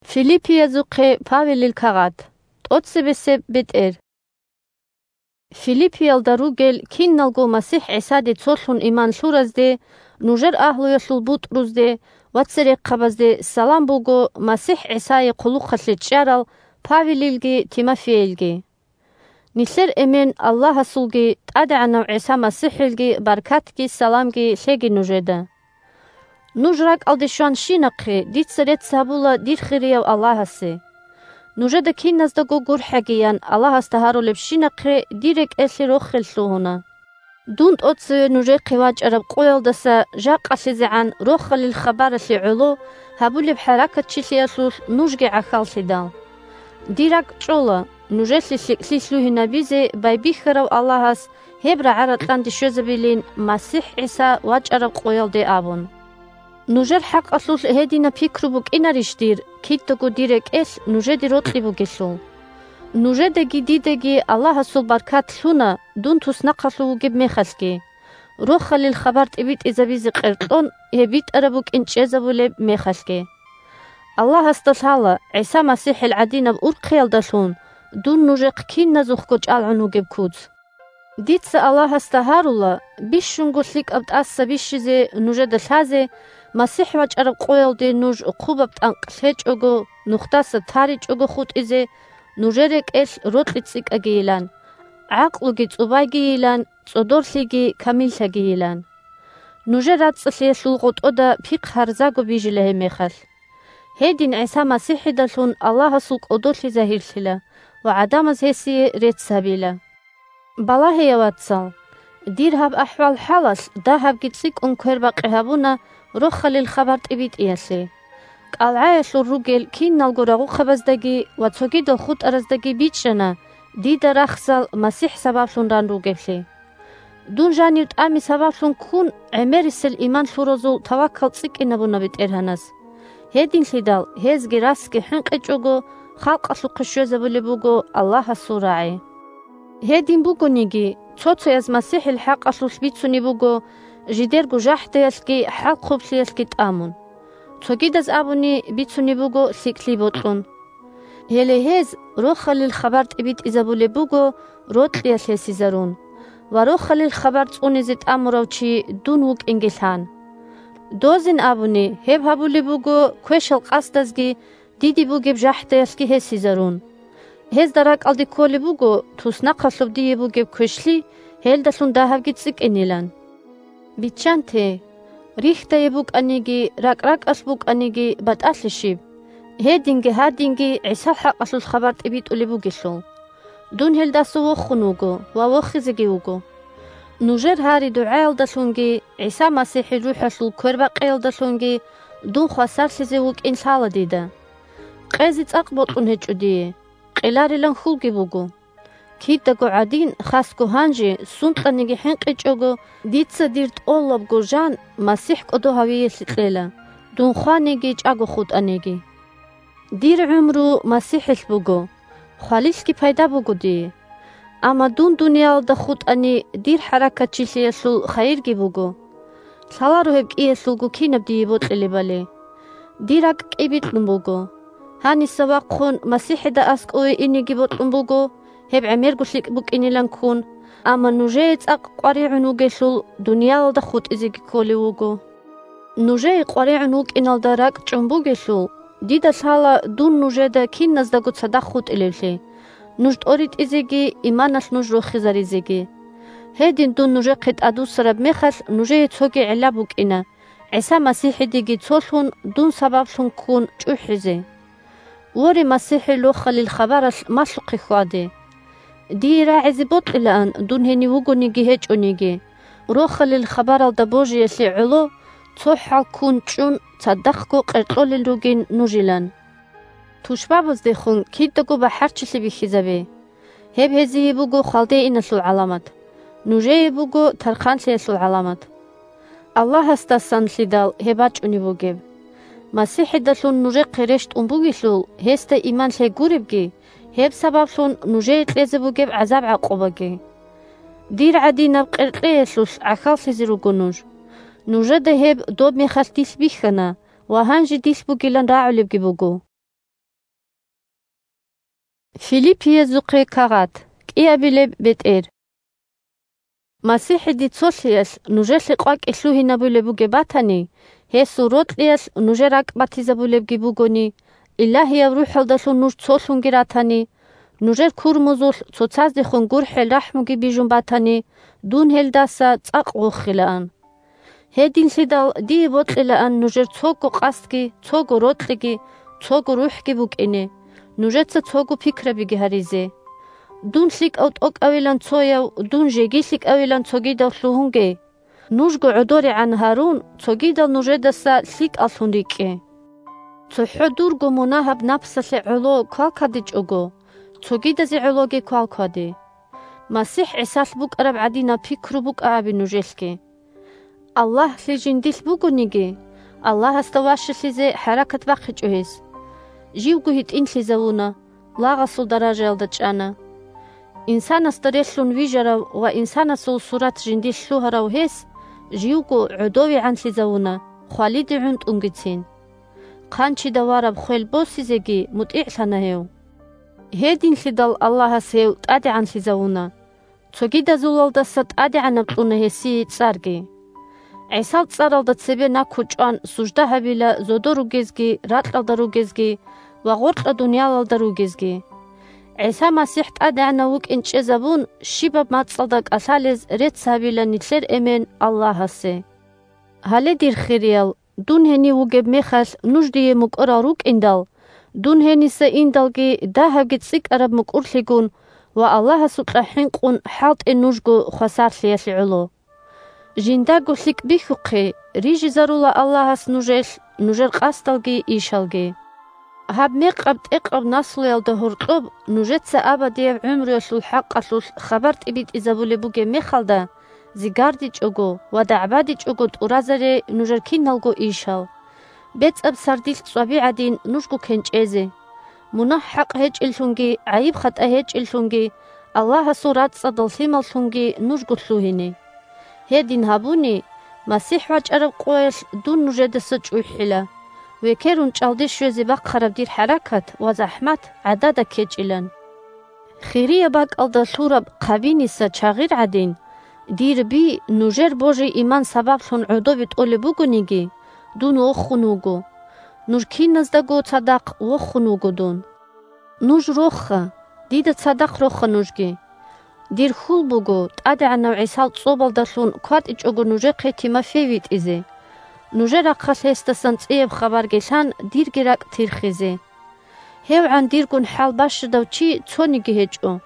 Филиппия зухъе Павелил кагъат. Тӏоцебесеб бетӏер. Филиппиял даругел кинналго Масихь ГӀисаде цолъун иман лъуразде, нужер агьлуялъул бутӀрузде ва церехъабазде салам буго Масихь ГӀисае хъулухъалли чӀарал Павелилги Тимофеилги. Нилъер эмен Аллагьасулги тӀадегӀанав ГӀиса Масихьилги баркатги саламги лъеги нужеда. Нуж ракӀалде шван шинахъи, дица рецц гьабула дирхирияв Аллагьасе. Нужеда киназдаго гурхӀегиян Аллагьаста гьарулеб шинахъи, дирек элъи роххеллъугьуна. Дун тӀоцеве нужехъи вачӀараб къуялдаса жакъаллизегӀан рохалил хабаралли гӀулу гьабулеб хӀеракатчилиялъулъ нужги гӀяхьаллъидал. Дирак чӀола, нужелъи лъикӀли лъугьинабизе байбихьарав Аллагьас гьеб рагӀяратлъанди швезабилин Масихь ГӀиса вачӀараб къуялде абун. Нужер хӀякьаллулъ гьедина пикру букӀинаришдир, киддаго дирек элъ нужеди ротӀли бугелъул. Нужедаги дидаги Аллагьасул баркат лъуна дун туснахъаллу вугеб мехалги. Рохалил хабар тӀибитӀизабизи къеркьун гьебитӀара букӀин чӀезабулеб мехалги. Аллагьаста лъала ГӀиса Масихьил гӀядинаб урхъиялдалъун дун нужехъ кинназухъго чӀалгӀун вугеб куц. Дица Аллагьаста гьарула, бишшунго лъикӀаб тӀаса бишизе нужеда лъазе, Масихь вачӀараб къуялде нуж хъубаб тӀанкъ лъечӀого, нухтаса таричӀого хутӀизе, нужерек элъ ротӀли цӀикӀагиилан, гӀякьлуги цӀубайгиилан, цӀодорлъиги камиллъагиилан. Нужер рацӀцӀалъиялъул гъутӀода пихъ гьарзаго бижила гьемехалъ. Гьедин ГӀиса Масихьидалъун Аллагьасул кӀодолъи загьирлъила ва гӀядамаз гьесие рецц гьабила. Балагьея вацал, дир гьаб гӀяхӀвал хӀялалъ дагьабги цӀикӀун квербакьи гьабуна рохалил хабар тӀибитӀиялли. КӀалгӀаялъур ругел кинналго рагъухъабаздаги ва цогидал хутӀараздаги бичӀана дида рахсал Масихь сабаблъун ран ругебли. Дун жанир тӀами сабаблъун кун гӀемерисел иман лъуразул таваккал цӀикӀинабуна бетӀергьанас. Гьединлъидал гьезги расги хӀинкьичӀого, халкьалъухъи швезабули буго Аллагьасул рагӀи. Гьедин бугуниги цоцаяз Масихьил хӀякьаллулъ бицуни буго жидерго жахӀдаялъги хӀялхъублиялъги тӀамун. Цогидаз абуни бицуни буго лъикӀли бутӀун. Гьеле гьез рохалил хабар тӀибитӀизабули буго ротӀлиялъ гьесизарун ва рохалил хабар цӀунизи тӀамуравчи дун вукӀинги лъан. Дозин абуни гьеб гьабули буго квешал кьасдазги диди бугеб жахӀдаялъги гьесизарун. Гьезда ракӀалди кколи буго туснахъаллуб дие бугеб квешли гьелдалъун дагьабги цӀикӀинилан. Бичанте, рихтае букӀаниги, ракӀракӀас букӀаниги батӀалъишиб. Гьединги гьадинги ГӀисал хӀякьаллул хабар тӀибитӀули бугелъул. Дун гьелдасу воххун вуго ва вохизиги вуго. Нужер гьари дугӀаялдалъунги, ГӀиса Масихьи рухӀаллул квербакьиялдалъунги дун хвасарлъизи вукӀин лъала дида. Кьези цӀакь бутӀун хӀечӀу дие, кьиларилан хьулги буго. Киддаго гӀядин хасго гьанжи сунтӀаниги хӀинкьичӀого дица дир тӀоллабго жан Масихь кӀодо гьавиялъи кьела, дунхъваниги чӀаго хутӀаниги. Дир гӀумру Масихьил буго, хвалилъги пайда буго дие. Амма дун дунъялда хутӀани дир хӀяракатчилиялъул хайирги буго. Лъалару гьеб кӀиялъулгу кинаб дие бутӀлилибали. Дирак кӀибитӀун буго. Гьани савахъун Масихьида аскӀуииниги бутӀун буго, гьеб гӀемерго лъикӀ букӀинилан кун, амма нужее цӀакъ кьваригӀун вугелъул дунъялда хутӀизиги кколи вуго. Нужее кьваригӀун вукӀиналда ракӀчӀун бугелъул, дида лъала дун нужеда кинназдаго цадахъ хутӀилевли, нуж тӀоритӀизиги иманалъ нуж рухизаризиги. Гьедин дун нужехъи тӀадусараб мехалъ нужее цоги гӀелла букӀина, ГӀиса Масихьидиги цолъун дун сабаблъун кун чӀухӀизи. Вори Масихьил рохалил хабаралъ малъухъи хьаде. Дие рагӀизи бутӀилаан дун гьени вугуниги гьечӀуниги, рохалил хабаралда божиялъи гӀулу цо хӀал кун чӀун цадахъго къеркьолил ругин нужилан. Тушбабаздехун киддаго бахӀярчилъи бихьизабе. Гьеб гьезие буго халдеиналъул гӀаламат, нужее буго тарханлъиялъул гӀаламат. Аллагьастасанлъидал гьеб бачӀуни бугеб. Масихьидалъун нужехъи рештӀун бугилъул гьесда иман лъегурибги, гьеб сабаблъун нужее кьезе бугеб гӀязаб гӀякьубаги. Дир гӀядинаб кьеркьеялъулъ гӀяхьаллъизи руго нуж. Нужеда гьеб доб мехалъ дилъ бихьана ва гьанжи дилъ бугилан рагӀулибги буго. Филиппие зуқе кагат, киабилеб бетер. Масихи дицолиас, нужели қвак иллухинабулебуге батани, хесу ротлиас, нужерак батизабулебги бугони, Иллахияв рухалдалу нуж цолунгиратани, нужер курмузул цоцаздихун гурхел рахмуги бижун батани, дун хелдаса цақ ғухилаан. Хедин лидал ди ботлилаан нужер цогу қастги, цогу ротлиги, цогу рухги букини, нужеца цогу пикрабиги харизе. Дун лик аут авилан цояв, дун жеги лик авилан цогидал лухунге. Нужгу удори ан Харун, цогидал нужедаса лик алхунрике. Цохо дургу мунахаб напсали уло квалкадич уго, цогидази улоги квалкади. Масих исал бук араб адина пикру бук ааби нужелки. Аллах ли жиндил бугуниги, Аллах аставашилизе харакат вахичуиз. Живгу хит инлизавуна, лагасул даража алдачана. Инсана старешлун вижарав ва инсана сул сурат жиндил лухарав хес, живгу удови анлизавуна, хвалиди хунт унгицин. Қанчи давараб хвелбосизеги мути'ланахев. Хедин лидал Аллахасев тади'ан лизавуна. Цогида зулалдаса тади'анаб т'уна хеси царги. Исал царалда цебе накуч'ан сужда хабила зодоругезги, ратлалдаругезги, ва гуртла дунялалдаругезги. Иса Масих тади'ана вук инч'езабун шибаб мацалдак асалез рет сабила нитлер эмен Аллахасе. Хале дирхириял дун хени вугеб мехал нуждие мук'ора рук индал, дун хениса индалги дахаги цик араб мук'урлигун ва Аллаха сутлахин қун халт нужгу хвасарли ясли улу. Жиндагу лик бихуқи, рижи зарула Аллахас нужер қасталги ишалги. Хаб меқабд эқаб наслу ялда хуртлуб, нужеца абадиев умрюшлул хаққалул хабарт ибит изабуле буге мехалда, зигардич угу, ва да'бадич угу t'уразаре нужер киналгу ишал. Бецаб сардил цваби адин нужгу кенчезе. Мунах хақ хеч илхунги, айиб хата хеч илхунги, Аллаха сурат цадал хималхунги нужгу тлухини. Хедин хабуни, Масих вач араб қуэш дун нужедаса чуйхила. Векерун чалди швези бақ харабдир харакат ва захмат адада кеч илан. Хирия бак алда лураб қабиниса чағир адин, دير بي نجر بوجي إيمان سبب لون عدو بتقول بوجنيجي دون وخنوجو نجكين نزدجو صدق وخنوجو دون نج روخة ديد صدق روخة نججي دير خول بوجو تأدي عن نوع سال صوبل دلون قات إجوجو نجر قتي ما فيويت إزي نجر أقصى استسنت إيه بخبر جيشان دير جراك ترخيزي هيو عن دير كون حال باش دوتشي تونيجي هجو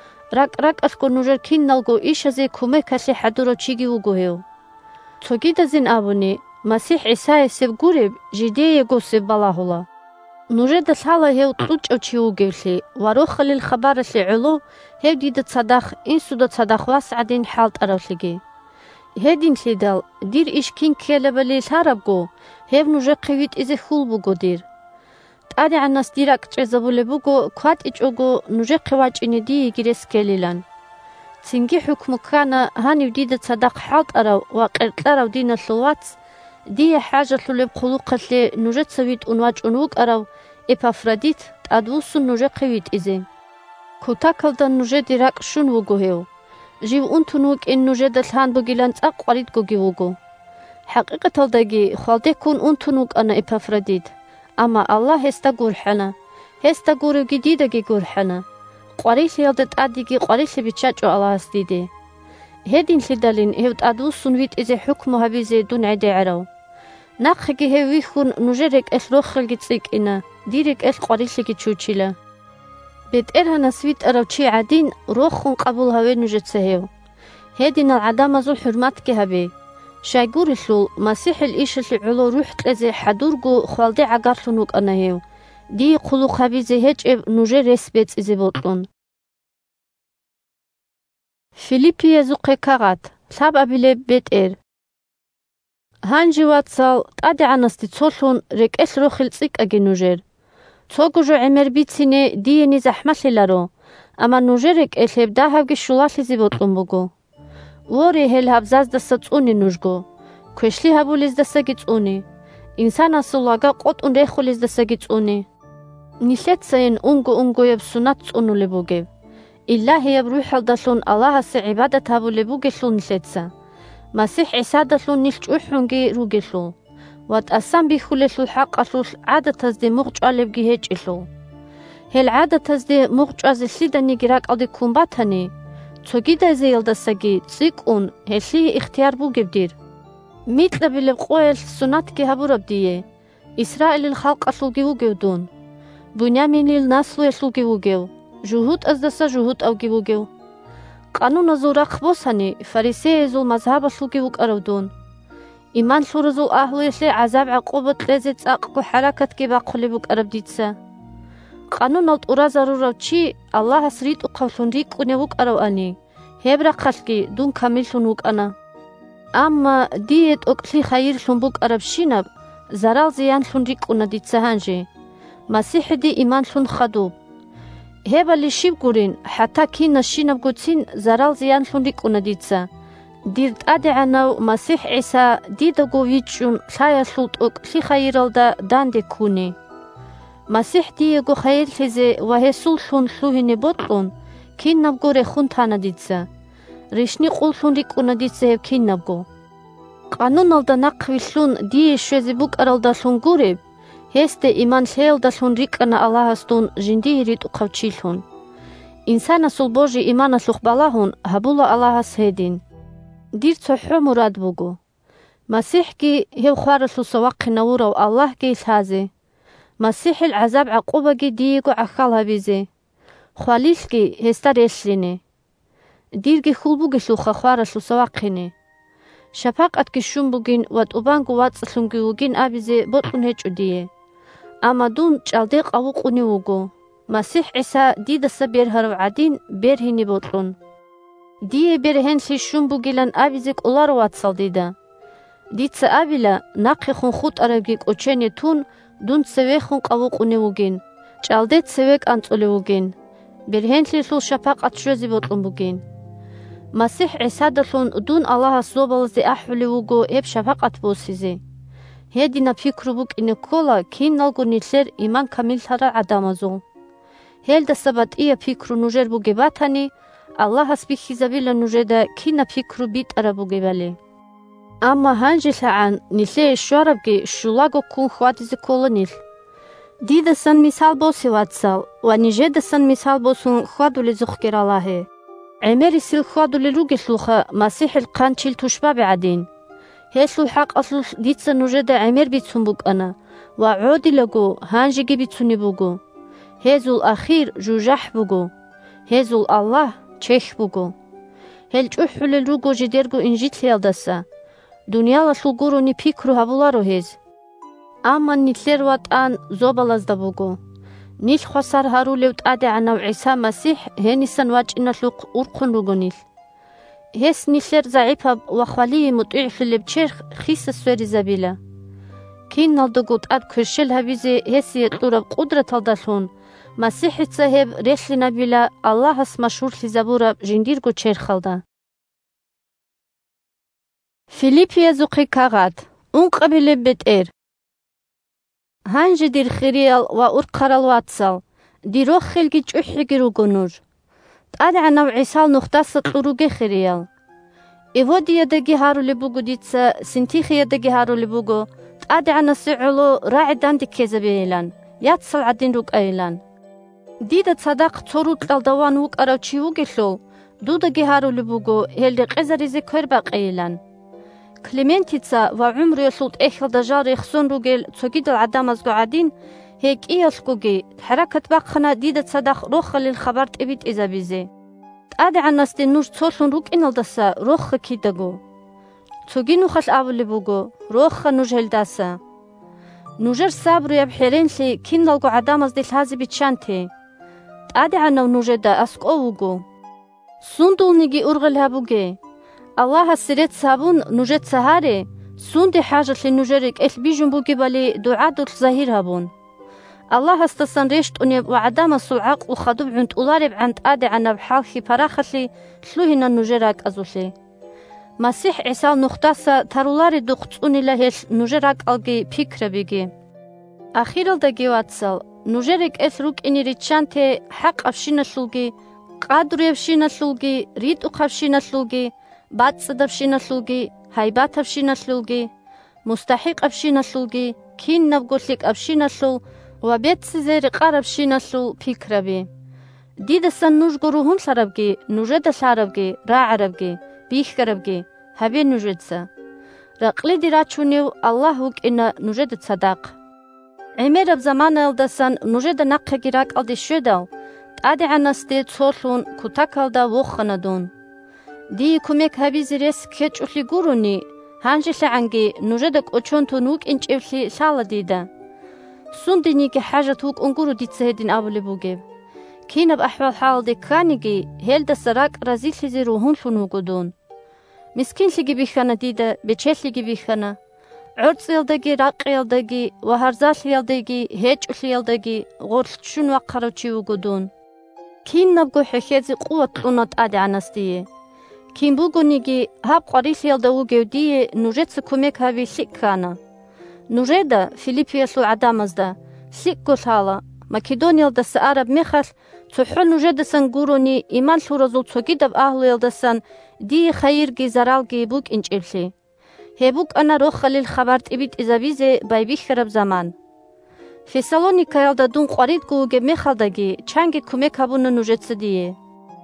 رك أسكو نجر كين نلقو إيش زي كومي كسي حدورو تشيجي وجوهيو. توجيدا زين أبوني مسيح عيسى سب قريب جديه جو سب بالله. نجد الحالة هيو تلوج أو تشيوجيلي وروخ للخبر اللي علو هيو ديدا تصدق إن سودا تصدق واسعدين حالت أروسلجي. هيدين سيدال دير إيش كين كيلبالي الهربجو هيو نجر قويت إذا خول بوجو دير. تأدي عن ناس ديرك تعزبولي بوجو كوات إجوجو نجر قواج إن دي يجرس كليلان. تنجي حكم كان هاني وديدة صدق حالت أرو وقرت أرو دينا الثوات دي حاجة للي بخلوق اللي نجر سويت أنواج أنوك أرو إبافراديت تأدوسو نجر قويت إزي. كوتاكل دا نجر ديرك شون وجو هيو. جيو أنتونوك إن نجر دلهان بجيلان تأقواليت جوجي وجو. حقيقة الدقي خالدي كون أنتونوك أنا إبافراديت. أما الله هستقور حنا هستقور جديدة جيقور حنا قريش يلدت أديجي قريش بتشجع الله استيدي هدين سدالين هيوت أدوس سنويت إذا حكمها بيزي دون عدي عرو ناقخي هي ويخون نجرك إش روخل جتسيك إنا ديرك إش قريش جتشوشيلا بيت إرها نسويت أرو تشي عدين روخون قبولها وين نجتسهيو هدين العدامة زو حرماتك هبي شايقور الشول مسيح الإيش اللي علو روحت لزي حدورجو خوالدي عقارلونوك أناهيو دي قلوق هبيزي هج نجر رسبت إزي بوطلون فيليبي زوقي كاغات ساب أبيلي بيت إير هانجي واتسال تادي عناستي تصولون ريك إس روخيل تسيك أجي نجر توقو جو عمر بيتسيني ديني زحمتلي لارو أما نجرك إس هبداها بجي شولاتي زي بوطلون بوغو ووري هل هبزاز دستا تقوني نجگو كوشلي هبو لز دستا گي تقوني إنسان أصلاغا قط ريخو لز دستا گي تقوني нилецаин унго-унгоеб сунат цӀунули бугеб. Иллагьияб рухӀалдалъун Аллагьаси гӀибадат гьабули бугелъул нилеца. МасихӀ ГӀисадалъун нил чӀухӀунги ругелъул ва тӀасан бихьулелъул хӀякьалъулъ гӀядатазди мугъчӀвалебги гьечӀилъул. Хел гӀядатазди мугъчӀвази лъиданиги ракӀалди кумбатани, цогидайзаялдасаги цӀикӀун гьелъи ихтияр бугебдир. МитӀлабилеб къоял сунатги гьабурабдие, Исраилил халкьалъулги вугев дун, Буняминил наслуялъулги вугев, жугьутӀаздаса жугьутӀавги вугев. Къануназул рахъбосани фарисеязул мазхьабалъулги вукӀарав дун. Иман лъуразул агьлуялъе гӀязаб-гӀякьуба кьезе цӀакьгу хӀяракатги бахъули букӀараб дица. Къанунал тӀура зарурав чи Аллагьас ритӀухъавлъун рикӀуни вукӀаравани, гьебрахъалъги дун камиллъун вукӀана. Амма дие тӀокӀли хайирлъун букӀараб шинаб зарал зиянлъун рикӀуна дица гьанжи. МасихӀиди иманлъун хадуб. Гьебали шибгурин хӀятта кинас шинабгуцин зарал зиянлъун рикӀуна дица. Дир тӀадегӀянав МасихӀ ГӀиса дидаго вичӀун лъаялъул тӀокӀли хайиралда дандекуни. МасихӀ диего хайирлъизе ва гьесуллъун лъугьини бутӀун киннабго рехун тана дица. Ришни къуллъун рикӀуна дица гьеб киннабго. Къануналда нахъвиллъун дие швези букӀаралдалъун гуриб, гьесде иман лъеялдалъун рикӀана Аллагьас дун жиндии ритӀухъавчилъун. Инсанасул божи иманалъухъ балагьун гьабула Аллагьас гьедин. Дир цохӀо мурад бугу. МасихӀги гьев хваралъу савахъинавурав Аллагьги илъази. МасихӀил гӀязаб-гӀякьубаги диего гӀяхьал гьабизи. Хвалилъги гьесда релълъини. Дирги хьул бугелъуха хваралъу савахъини. Шапакьатги шун бугин ва тӀубангу вацӀалъунги вугин абизи бутӀун гьечӀу дие. Амма дун чӀалдекь авукьуни вугу. МасихӀ ГӀиса дидаса бергьарав гӀядин бергьини бутӀун. Дие бергьенлъи шун бугилан абизи кӀулару вацал дида. Дица абила нахъихун хутӀарабги кӀучени тун дун цевехун кьавукьуни вугин, чӀалде цевек анцӀули вугин. Бергьенлъилъул шапакьат швези бутӀун бугин. МасихӀ ГӀисадалъун дун Аллагьас зобалази ахӀули вугу гьеб шапакьат бусизи. Гьедина пикру букӀини ккола кинналгу нилъер иман камиллъара гӀядамазул. Гьелдаса батӀия пикру нужер бугибатани, Аллагьас бихьизабила нужеда кина пикру битӀара бугибали. Амма гьанжи-лъагӀян нилъее шварабги шулаго-ккун хьвадизи ккола нил. Дидасан мисал боси вацал ва нижедасан мисал босун хьвадули зухкир Аллагье. ГӀемерисил хьвадули ругелъулха МасихӀил хъанчил тушбаби гӀядин. Гьелъул хӀякьалъулъ дица нужеда гӀемер бицун букӀана ва гӀодилагу гьанжиги бицуни бугу. Гьезул ахир жужахӀ бугу. Гьезул Аллагь чехь бугу. Гьел чӀухӀулил ругу жидергу инжитлиялдаса. Дунъялалъул гуруни пикру гьабулару гьез. Амма нилъер ватӀан зобалазда бугу. Нил хвасар гьарулев тӀадегӀянав ГӀиса МасихӀ гьенисан вачӀиналъухъ урхъун ругу нил. Гьес нилъер зягӀипаб ва хвалии мутӀиълъулеб черх хисас веризабила. Кинналдагу тӀад квершел гьабизи гьесие кьураб кьудраталдалъун МасихӀица гьеб рехлинабила Аллагьас машгьурлъизабураб жиндиргу черхалда. Филиппиязухъи кагъат. Ункьабилеб бетӀер. Гьанжи дир хириял ва урхъарал вацал, дироххелги чӀухӀиги ругу нур. ТӀадегӀянав ГӀисал нухдаса кьуруге хириял. Эводиядаги гьарули бугу дица, Синтихиядаги гьарули бугу, тӀадегӀянаси гӀулу рагӀи дандиккезабиилан, яцал гӀядин рукӀаилан. Дида цадахъ цо рукьал даван вукӀарав чи вугелъул, дудаги гьарули бугу, гьелри кьезаризи квербякьиилан. Клементица ва гӀумруялъул тӀехьал дажал рехсун ругел цогидал гӀядамазгу гӀядин, гьекӀиялъгуги хӀеракат бахъана дида цадахъ рохалил хабар тӀебитӀизабизи. ТӀадегӀянасти нуж цолъун рукӀиналдаса рохха кидагу. Цоги нухал авули бугу, рохха нуж гьелдаса. Нужер сабруяб хӀеренлъи кинналгу гӀядамазди лъази бичанти. ТӀадегӀянав нужеда аскӀовугу. Сундулниги ургъел хӀебуги. Аллагьаси рец гьабун нужеца гьари, сунди хӀяжалъи нужери кӀелъ бижун бугибали дугӀядулъ загьир гьабун. Аллагьастасан рештӀуниб ва гӀядамасул гӀякьлу хадуб гӀунтӀуларибгӀян тӀадегӀянаб хӀалхи парахалли лъугьинан нужер ракӀазулъи. МасихӀ ГӀисал нухдаса тарулари духъ цӀунила гьелъ нужер ракӀалги пикрабиги. Ахиралдаги вацал, نوجرك اسروك إني ريتشانتي حق أفشينا شلوغي قادر يفشينا شلوغي ريت أقفشينا شلوغي بعد صدفشينا شلوغي هايبات أفشينا شلوغي مستحق أفشينا شلوغي كين نبغوتلك أفشينا شلو وبيت سيزير قارب شينا شلو فكربي ديدا سن نوجغروهم سربغي نوجد ساربغي را عربغي بيخ كربغي هبي نوجدسا رقلي ديراتشونيو الله وك إنا نوجد صداق عمير بزمان الدسان نوجد نقه جراك الدي شدال تادي عناستي تصولون كتاكالدا وخندون دي كوميك هبي زيريس كيتش أفلي غوروني هانجي لعنجي نوجدك أچون تونوك إنش إفلي سالة ديدا سندني كحاجة توك انقرو دي تسهدين أولي بوغيب كينا بأحوال حال دي كانيجي هيل دا سراك رازيل لزي روحون فنوغدون مسكين لغي بيخانا ديدا بيچيل لغي بيخانا عرض يلدگي راق يلدگي وهرزال يلدگي هيج يلدگي غورلتشون وقاروچي وغدون كين نبغو حخيزي قوة لونات آدي عناستيه كين بوغونيجي هاب قريل يلدو جوديه نوجد سكوميك هاوي سيكانا نوجد فيليبياسو عدامزدا سيك قلحالا ماكيدونيا دس عرب مخل تحول نوجد سنغوروني إيمان شورزول تسوكيدب أهلو يلدسان دي خيرجي زرالجي بوك إنج إبسي هبوك أنا روح خليل خبرت إبيت إزابيزي بايبيخ خرب زمان في سالونيكا يلددون قريد قوغي مخلدگي چانگي كوميك هابون نوجد سديه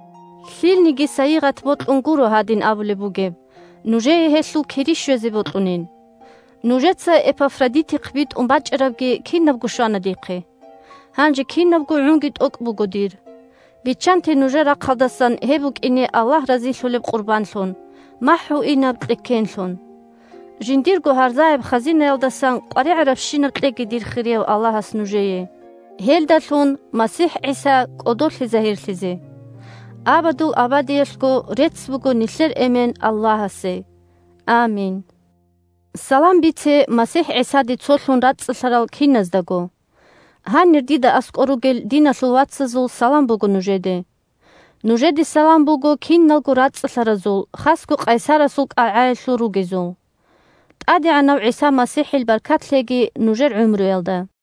خيل نيجي سايغت بوت انغورو هادين أبولي بوغيب نوجي هسو كريش يزي بوتونين نوجد سا إبافراديتي قبيت باج عربگي كين نبغو شوانا ديقي هانجي كين نبغو عونگيت اوك بوغو دير بيچانتي نوجي راقالدسان هبوك إني الله رزي لولب قربان لون محو إنا بتلكين لون جنديرگو هرزايب خزينة يلدسان قري عربشينا بتلكي دير خيريو الله سنوجيه هيل دالون مسيح عيسى قدول لزهير لزي أبدو أبديشكو ريتسبوغو نسر إمين الله سي آمين سلام بيتي مسيح عيسى دي تصولون راتس سرال كينزدگو هان نرديدا أسكوروغل دينا سلواتسزول سلام بوغو نوجدي سلام بوغو كين نلغو راتس سرزول خاسكو قيسار سوق عايشو روغيزول تادي عنو عيسى مسيح البركات لغي نوجر عمرو يلدا